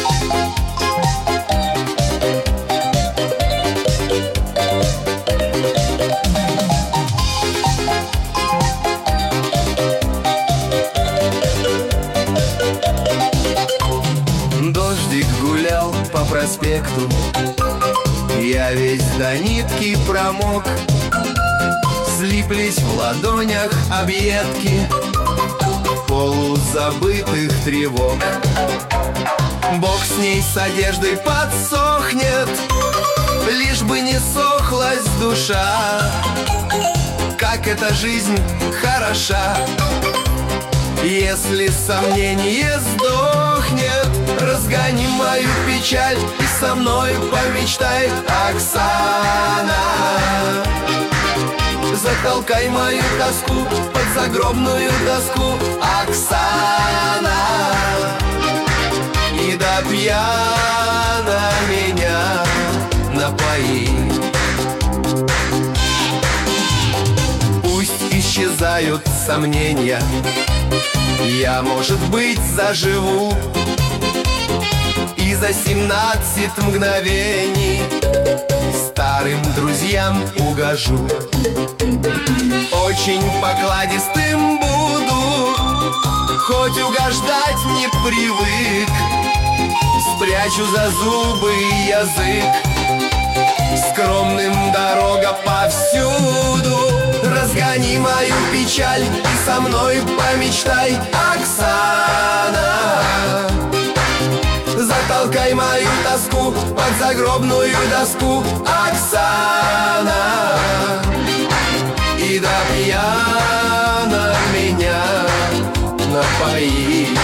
Дождик гулял по проспекту, я весь до нитки промок. Слиплись в ладонях объедки полузабытых тревог. Бог с ней с одеждой подсохнет, лишь бы не сохлась душа. Как эта жизнь хороша, если сомнение сдохнет. Разгони мою печаль и со мной помечтай, Оксана. Затолкай мою тоску под загробную доску, Оксана. И до пьяна меня напои. Пусть исчезают сомнения, я, может быть, заживу и за 17 мгновений старым друзьям угожу. Очень покладистым буду, хоть угождать не привык. Спрячу за зубы язык, скромным дорога повсюду. Разгони мою печаль и со мной помечтай, Оксана. Затолкай мою тоску под загробную доску, Оксана. И до пьяна меня напои.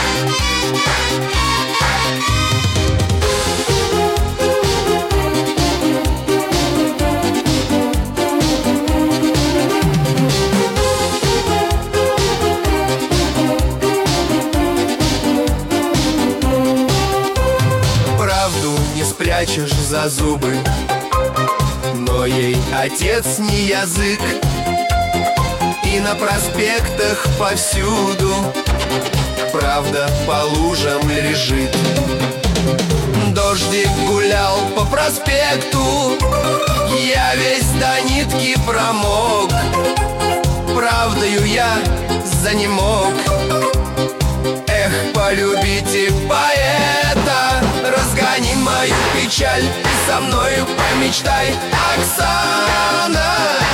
Правду не спрячешь за зубы, но ей отец не язык. И на проспектах повсюду правда по лужам лежит. Дождик гулял по проспекту, я весь до нитки промок. Правдою я занемог. Эх, полюбите поэта, разгони мою печаль и со мною помечтай, Оксана.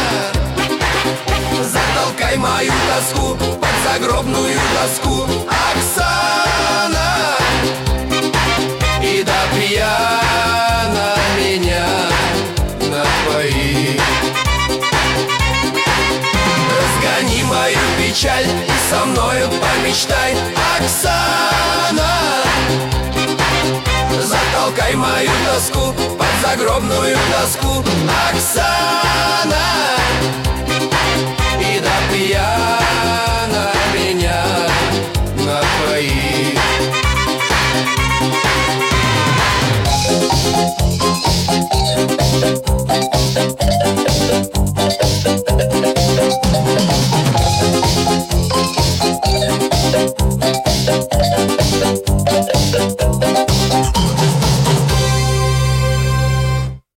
Затолкай мою тоску под загробную доску, Оксана. И до пьяна меня напои. Разгони мою печаль и со мною помечтай, Оксана. Затолкай мою тоску под загробную доску, Оксана.